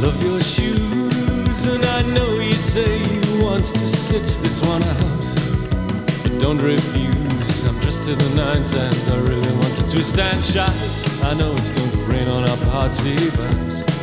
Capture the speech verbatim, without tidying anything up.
love your shoes, and I know you say you want to sit this one out, but don't refuse. I'm dressed to the nines and I really want to twist and shout. I know it's going to rain on our party bus.